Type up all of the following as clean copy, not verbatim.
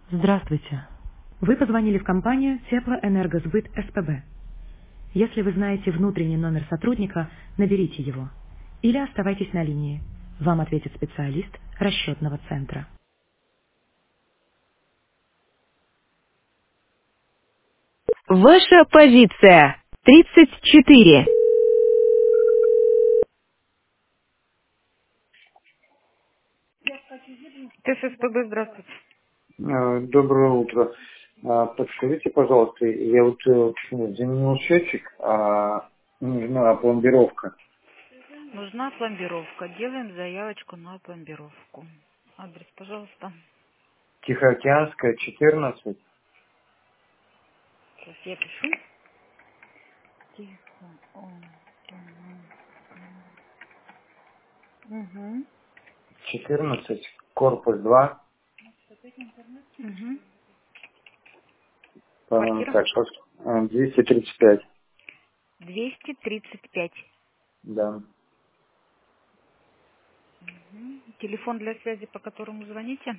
Здравствуйте. Вы позвонили в компанию Теплоэнергосбыт СПБ. Если вы знаете внутренний номер сотрудника, наберите его. Или оставайтесь на линии. Вам ответит специалист расчетного центра. Ваша позиция 34. ТССПБ, здравствуйте. Доброе утро. Подскажите, пожалуйста, я вот заменил счетчик, нужна пломбировка. Нужна пломбировка. Делаем заявочку на пломбировку. Адрес, пожалуйста. Тихоокеанская, 14, Сейчас я пишу. Тихо. Угу. 14, корпус 2, Угу. по-моему, Квартира так, 235, 235. да. Телефон для связи, по которому звоните.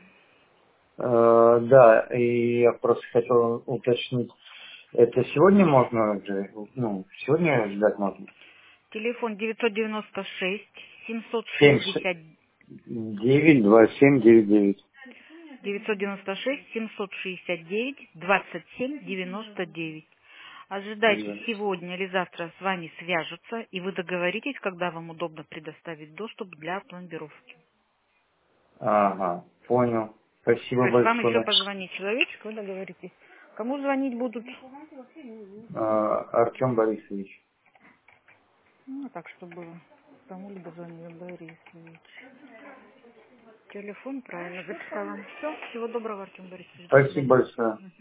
Да, и я просто хотел уточнить, это сегодня можно уже, сегодня ждать можно? Телефон 996 7, 760 9, 2, 7, 9, 9. 996 769 27 99. Ожидайте, сегодня или завтра с вами свяжутся, и вы договоритесь, когда вам удобно предоставить доступ для пломбировки. Ага, понял. То Спасибо есть вам еще большое. позвонит человечек, вы договоритесь. Кому звонить будут? Артем Борисович. Ну, так, чтобы кому-либо звонил Борисович. Телефон правильно записала. Все, всего доброго, Артем Борисович, до Спасибо свидания. большое.